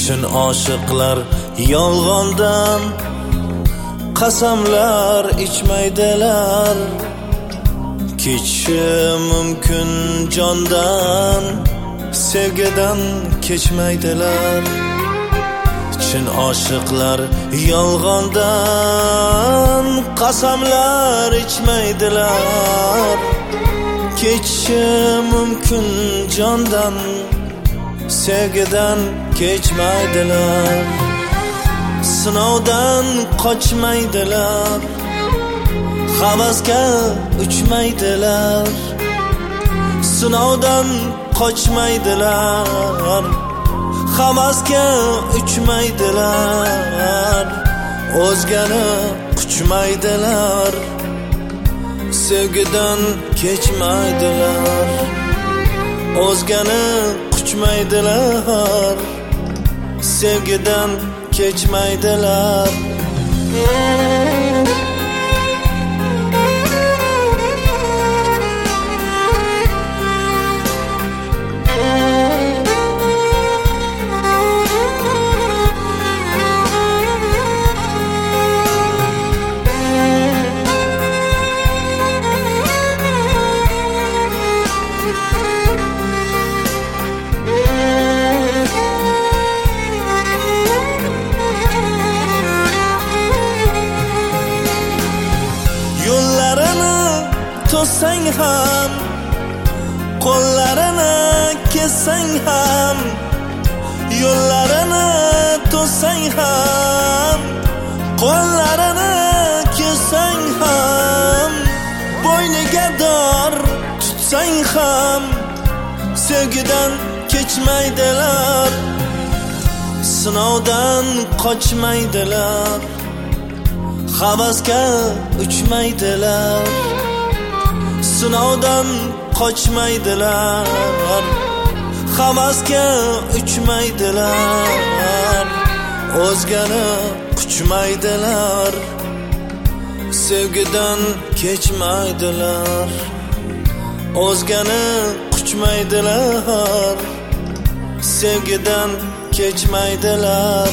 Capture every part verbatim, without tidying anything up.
Chin oshiqlar yolg'ondan qasamlar ichmaydilar. Kechishi mumkin jondan, sevgidan kechmaydilar. Chin oshiqlar yolg'ondan qasamlar ichmaydilar. Kechishi mumkin jondan, sevgidan kechmaydilar. Sinovdan qochmaydilar, havasga uchmaydilar. Sinovdan qochmaydilar, havasga uchmaydilar. O'zgani quchmaydilar, sevgidan kechmaydilar. O'zgani quchmaydilar, sevgidan kechmaydilar. To'sang ham, qo'llarini kessang ham, yo'llarini to'sang ham, qo'llarini kessang ham, bo'yniga dor tutsang ham, sevgidan kechmaydilar. Sinovdan qochmaydilar, havasga uchmaydilar. Sinovdan qochmaydilar, havasga uchmaydilar. O'zgani quchmaydilar, sevgidan kechmaydilar. O'zgani quchmaydilar, sevgidan kechmaydilar.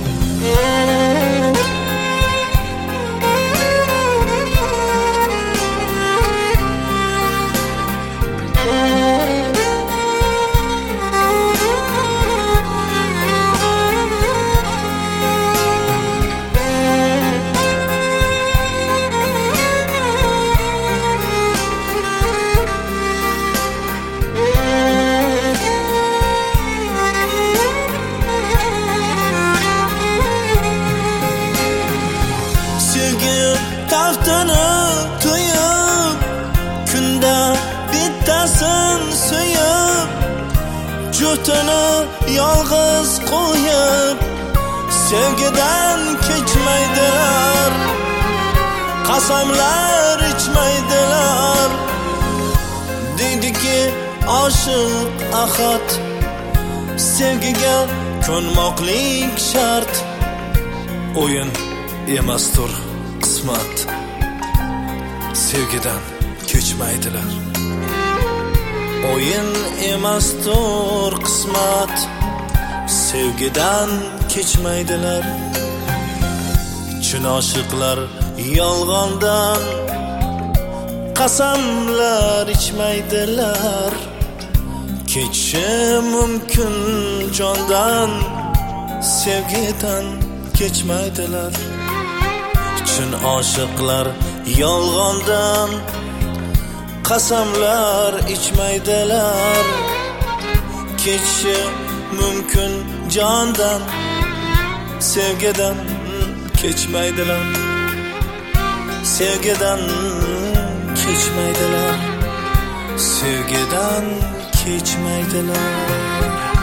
Taftini to'yib, kunda bittasin suyib, juftini yolg'iz qo'yib, sevgidan kechmaydilar, qasamlar ichmaydilar. Deydiki oshiq ahad, sevgiga ko'nmoqlik shart. O'yin emasdir qismat, sevgidan kechmaydilar. O'yin emasdir qismat, sevgidan kechmaydilar. Chin oshiqlar yolg'ondan qasamlar ichmaydilar. Kechishi mumkin jondan, sevgidan kechmaydilar. Chin oshiqlar yolg'ondan qasamlar ichmaydilar. Kechishi mumkin jondan, sevgidan kechmaydilar. Sevgidan kechmaydilar, sevgidan kechmaydilar.